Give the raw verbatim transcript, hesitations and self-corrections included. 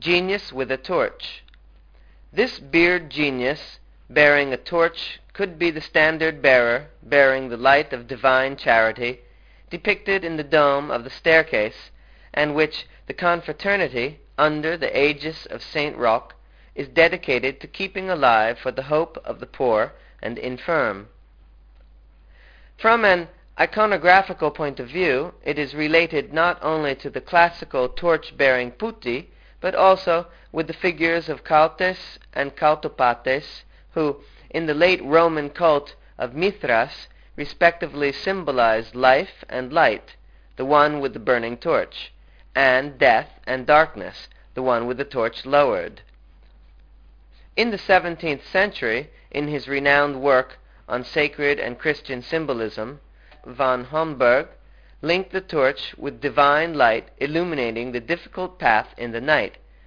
Genius with a torch. This beard genius bearing a torch could be the standard bearer bearing the light of divine charity, depicted in the dome of the staircase, and which the confraternity, under the aegis of Saint Roch, is dedicated to keeping alive for the hope of the poor and infirm. From an iconographical point of view, it is related not only to the classical torch-bearing putti, but also with the figures of Cautes and Cautopates, who, in the late Roman cult of Mithras, respectively symbolized life and light, the one with the burning torch, and death and darkness, the one with the torch lowered. In the seventeenth century, in his renowned work on sacred and Christian symbolism, von Homburg linked the torch with divine light illuminating the difficult path in the night,